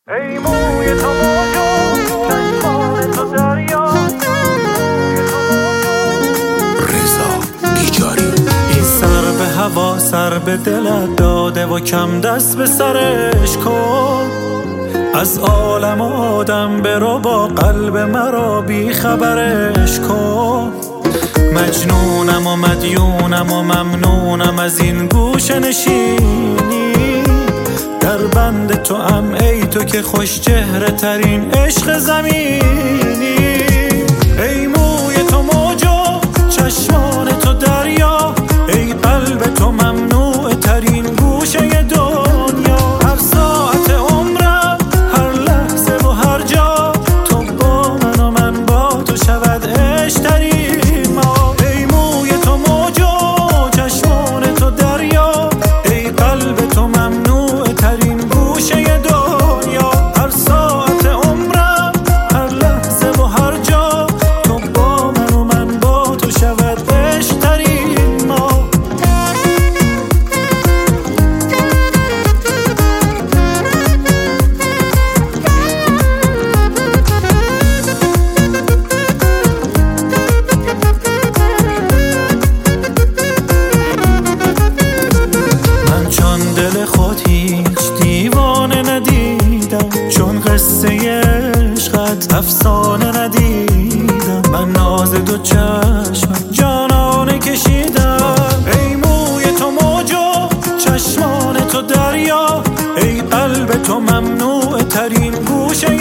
ای موی تو موجو چشمان تو دریا رضا بیجاری. این سر به هوا سر به دلت داده و کم دست به سرش کن. از عالم آدم برو با قلب مرا بی خبرش کن. مجنونم و مدیونم و ممنونم از این گوشه نشینی. در بند تو ام ای تو که خوش چهره ترین عشق زمینی. ای موی تو موجو چشمان تو دریا، ای قلب تو ممنوع ترین گوشه دنیا. هر ساعت عمرم هر لحظه و هر جا تو با من و من با تو شود عشق ترین ما. ای موی تو موجو چشمان تو دریا، ای قلب تو ممنوع ترین گوشه دنیا. هر ساعت عمرم هر لحظه و هر جا تو با من و من با تو شود عشق ترین ما. من چون دل خود هیچ دیوانه ندیدم، چون قصه عشقت افسانه ندیدم. من ناز دو چشم جانانه کشیدم. ای موی تو موجو چشمان تو دریا، ای قلب تو ممنوع ترین گوشه